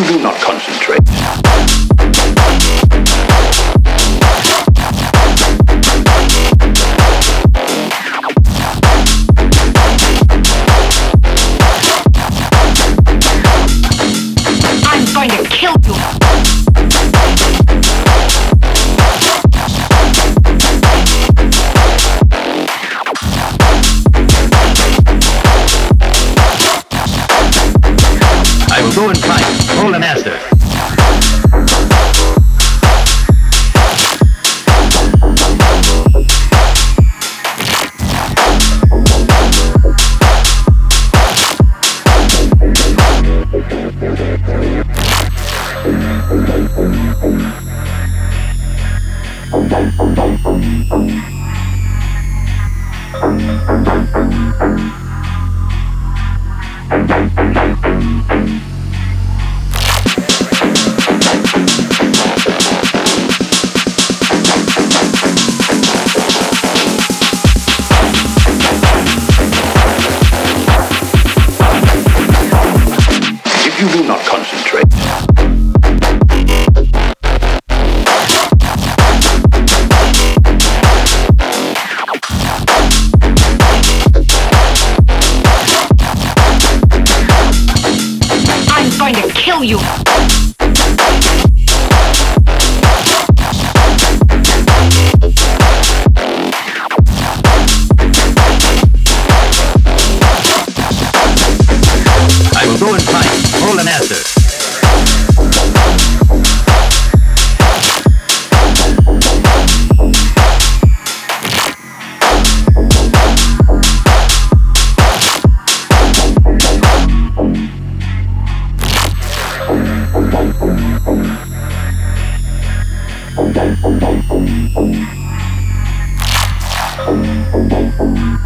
do not concentrate. I'm going to kill you. I will go and fight. Hold the master. If you do not concentrate, I'm going to kill you. I will go and fight. Hold the master. Thank you.